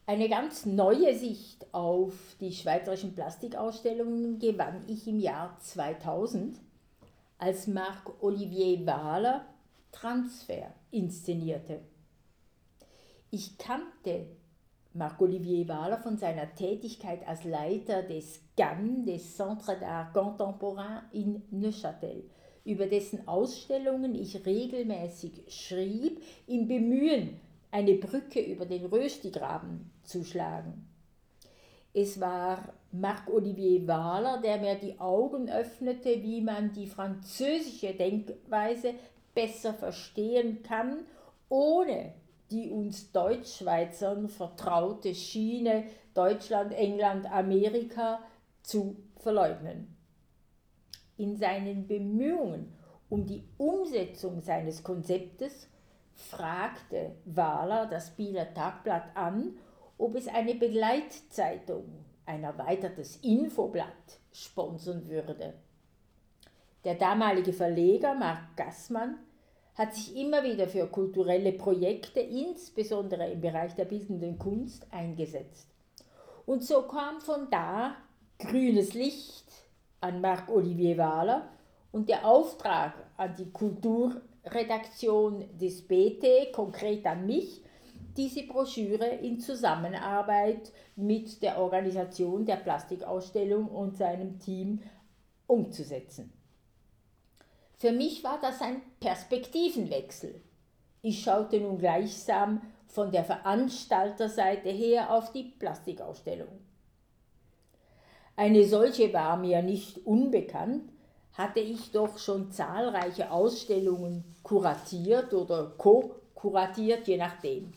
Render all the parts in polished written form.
Eine ganz neue Sicht auf die schweizerischen Plastikausstellungen gewann ich im Jahr 2000, als Marc-Olivier Wahler Transfer inszenierte. Ich kannte Marc-Olivier Wahler von seiner Tätigkeit als Leiter des GAN, des Centre d'Art Contemporain in Neuchâtel, über dessen Ausstellungen ich regelmäßig schrieb, im Bemühen, eine Brücke über den Röstigraben zu schlagen. Es war Marc-Olivier Wahler, der mir die Augen öffnete, wie man die französische Denkweise besser verstehen kann, ohne die uns Deutschschweizern vertraute Schiene Deutschland, England, Amerika zu verleugnen. In seinen Bemühungen um die Umsetzung seines Konzeptes fragte Wahler das Bieler Tagblatt an, ob es eine Begleitzeitung, ein erweitertes Infoblatt, sponsern würde. Der damalige Verleger Marc Gassmann hat sich immer wieder für kulturelle Projekte, insbesondere im Bereich der bildenden Kunst, eingesetzt. Und so kam von da grünes Licht an Marc-Olivier Wahler und der Auftrag an die Kulturredaktion des BT, konkret an mich, diese Broschüre in Zusammenarbeit mit der Organisation der Plastikausstellung und seinem Team umzusetzen. Für mich war das ein Perspektivenwechsel. Ich schaute nun gleichsam von der Veranstalterseite her auf die Plastikausstellung. Eine solche war mir nicht unbekannt, hatte ich doch schon zahlreiche Ausstellungen kuratiert oder co-kuratiert, je nachdem.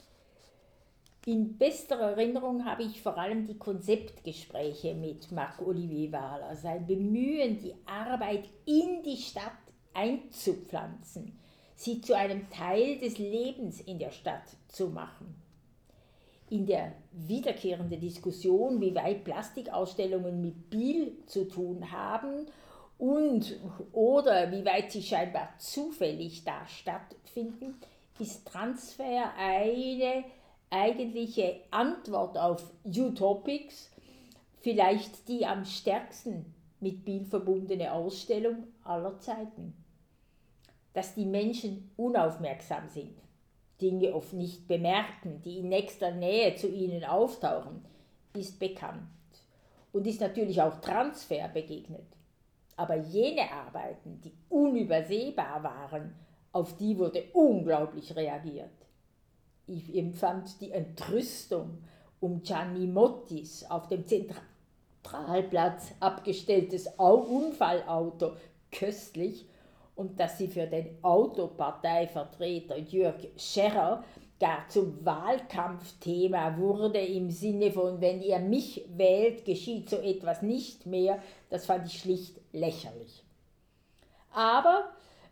In bester Erinnerung habe ich vor allem die Konzeptgespräche mit Marc-Olivier Wahler, sein Bemühen, die Arbeit in die Stadt einzupflanzen, sie zu einem Teil des Lebens in der Stadt zu machen. In der wiederkehrenden Diskussion, wie weit Plastikausstellungen mit Biel zu tun haben und oder wie weit sie scheinbar zufällig da stattfinden, ist Transfer eine eigentliche Antwort auf Utopics, vielleicht die am stärksten mit Biel verbundene Ausstellung aller Zeiten. Dass die Menschen unaufmerksam sind, Dinge oft nicht bemerken, die in nächster Nähe zu ihnen auftauchen, ist bekannt und ist natürlich auch Transfer begegnet. Aber jene Arbeiten, die unübersehbar waren, auf die wurde unglaublich reagiert. Ich empfand die Entrüstung um Gianni Mottis auf dem Zentralplatz abgestelltes Unfallauto köstlich und dass sie für den Autoparteivertreter Jürg Scherrer gar zum Wahlkampfthema wurde im Sinne von, wenn ihr mich wählt, geschieht so etwas nicht mehr, das fand ich schlicht lächerlich. Aber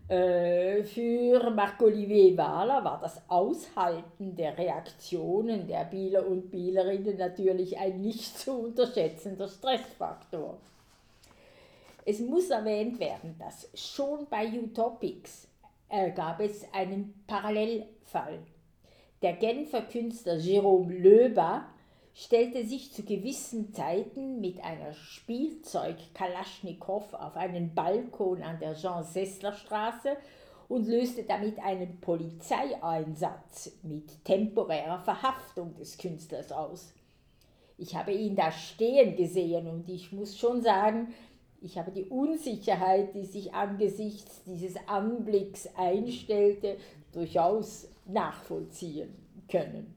für Marc-Olivier Wahler war das Aushalten der Reaktionen der Bieler und Bielerinnen natürlich ein nicht zu unterschätzender Stressfaktor. Es muss erwähnt werden, dass schon bei Utopics gab es einen Parallelfall. Der Genfer Künstler Jérôme Löba stellte sich zu gewissen Zeiten mit einer Spielzeug-Kalaschnikow auf einen Balkon an der Jean-Sessler-Straße und löste damit einen Polizeieinsatz mit temporärer Verhaftung des Künstlers aus. Ich habe ihn da stehen gesehen und ich muss schon sagen, ich habe die Unsicherheit, die sich angesichts dieses Anblicks einstellte, durchaus nachvollziehen können.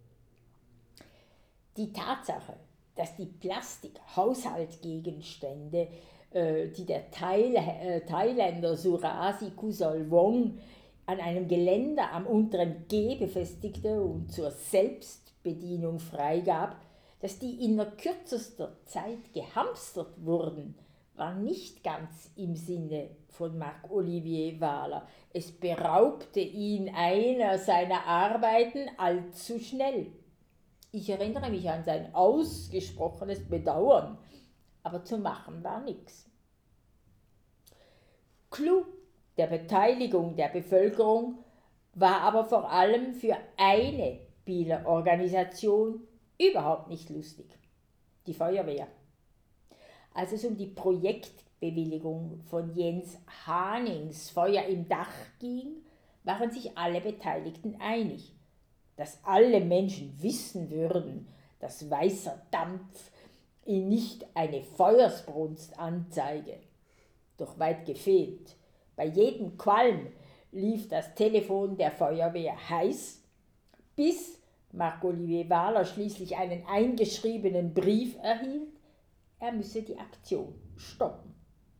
Die Tatsache, dass die Plastik-Haushaltsgegenstände, die der Thailänder Surasi Kusolwong an einem Geländer am unteren G befestigte und zur Selbstbedienung freigab, dass die in kürzester Zeit gehamstert wurden, war nicht ganz im Sinne von Marc-Olivier Wahler. Es beraubte ihn einer seiner Arbeiten allzu schnell. Ich erinnere mich an sein ausgesprochenes Bedauern, aber zu machen war nichts. Clou der Beteiligung der Bevölkerung war aber vor allem für eine Bieler Organisation überhaupt nicht lustig. Die Feuerwehr. Als es um die Projektbewilligung von Jens Hanings Feuer im Dach ging, waren sich alle Beteiligten einig, dass alle Menschen wissen würden, dass weißer Dampf nicht eine Feuersbrunst anzeige. Doch weit gefehlt. Bei jedem Qualm lief das Telefon der Feuerwehr heiß, bis Marc-Olivier Wahler schließlich einen eingeschriebenen Brief erhielt, er müsse die Aktion stoppen.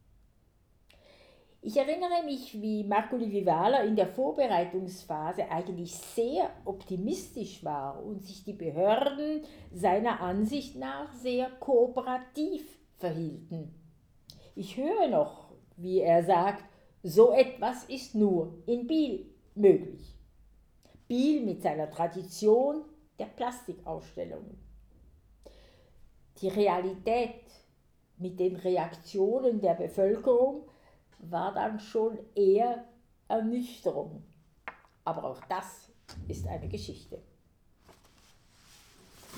Ich erinnere mich, wie Marc-Olivier Wahler in der Vorbereitungsphase eigentlich sehr optimistisch war und sich die Behörden seiner Ansicht nach sehr kooperativ verhielten. Ich höre noch, wie er sagt, so etwas ist nur in Biel möglich. Biel mit seiner Tradition der Plastikausstellungen. Die Realität mit den Reaktionen der Bevölkerung war dann schon eher Ernüchterung. Aber auch das ist eine Geschichte.